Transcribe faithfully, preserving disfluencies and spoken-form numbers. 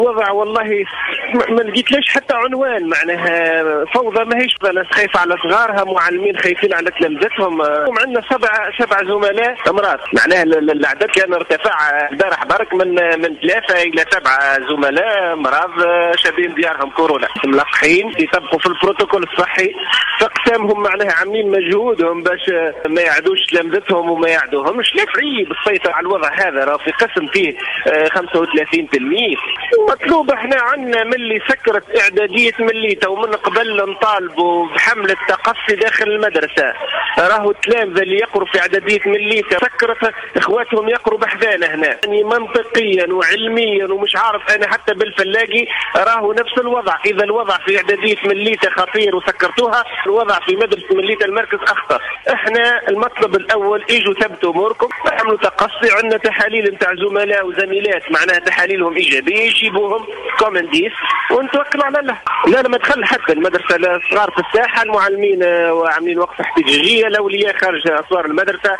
وضع والله ما لقيتلاش حتى عنوان، معناها فوضى ماهيش. ناس خايفه على صغارها، معلمين خايفين على تلامذتهم. عندنا سبع سبع زملاء امراض، معناها العدد كان ارتفع البارح برك من من ثلاثه الى سبعه زملاء امراض شابين ديارهم كورونا، ملقحين يطبقوا في البروتوكول الصحي، فاقسامهم معناها عاملين مجهودهم باش ما يعدوش تلامذتهم وما يعدوهمش. لا تعيب السيطره على الوضع هذا، راه في قسم فيه خمسة وثلاثين تلميذ. مطلوب احنا عندنا من اللي سكرت اعداديه مليته ومن قبل نطالبوا بحمله تقصي داخل المدرسه. راهو التلامذه اللي يقروا في اعداديه مليته سكرت اخواتهم يقروا بحذانا هنا، يعني منطقيا وعلميا ومش عارف انا حتى بالفلاقي راهو نفس الوضع. اذا الوضع في اعداديه مليته خطير وسكرتوها، الوضع في مدرسه مليته المركز اخطر. احنا المطلب الاول اجوا ثبتوا اموركم، اعملوا تقصي. عندنا تحاليل نتاع زملاء وزميلات معناها تحاليلهم ايجابيه، يجيبوهم كومنديس ونتوكلوا على الله. لا لا ما دخل حتى المدرسه الصغار في الساحه، المعلمين وعاملين وقفه احتجاجيه، الاولياء خارج اسوار المدرسه.